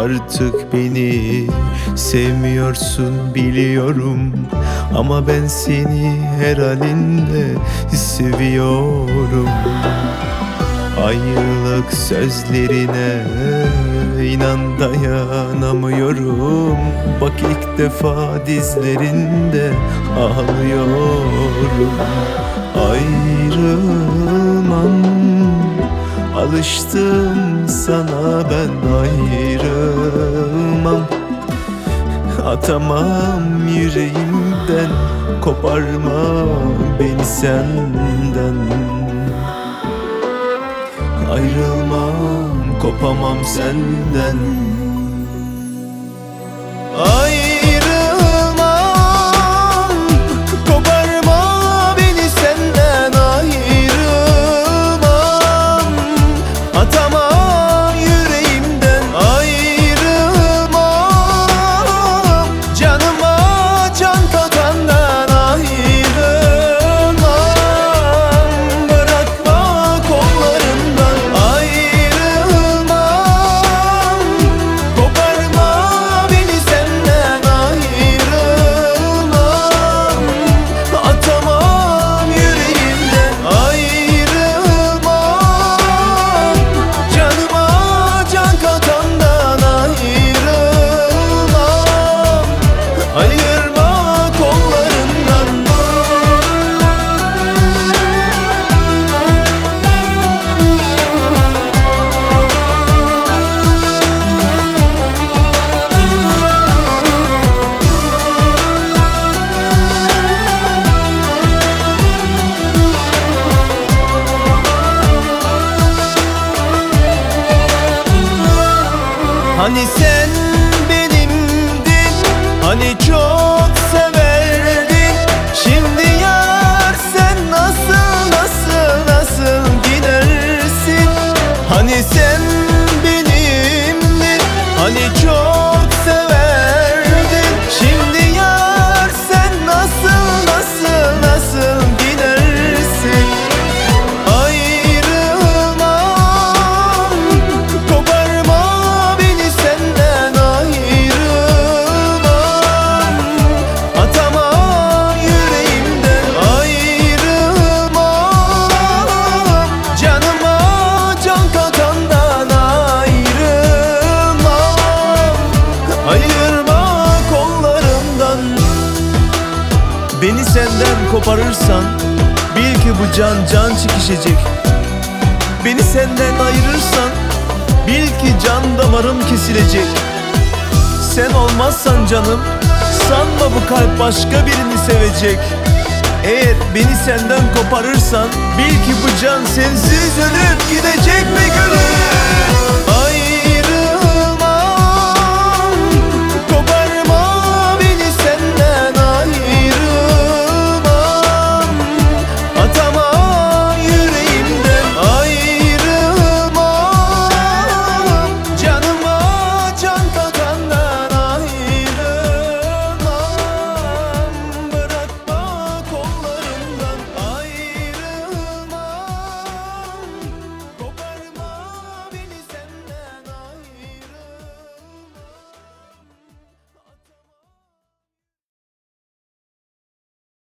Artık beni sevmiyorsun biliyorum, ama ben seni her halinde seviyorum. Ayrılık sözlerine inan dayanamıyorum. Bak ilk defa dizlerinde ağlıyorum. Ayrılmam, alıştım sana ben, ayrılmam. Atamam yüreğimden, koparma beni senden. Ayrılmam, kopamam senden. Ayrılmam, koparma beni senden. Ayrılmam, atamam yüreğimden. Ayrılmam, canıma can katandan. Ayrılmam, bırakma kollarımdan. Ayrılmam, koparma beni senden. Ayrılmam, atamam yüreğimden. Ayrılmam, canıma can katandan. Ayrılmam, ayırma kollarından. Hani sen benimdin, hani çok severdin. Şimdi yar sen nasıl gidersin? Hani sen benimdin, hani çok severdin. Şimdi yar sen nasıl gidersin? Ayrılmam, koparma beni senden. Ayrılmam, atamam yüreğimden. Ayrılmam, canıma can katandan. Ayrılmam, ayırma kollarımdan. Beni senden koparırsan bil ki bu can çekişecek. Beni senden ayırırsan bil ki can damarım kesilecek. Sen olmazsan canım, sanma bu kalp başka birini sevecek. Eğer beni senden koparırsan bil ki bu can sensiz ölüp gidecek be gülüm.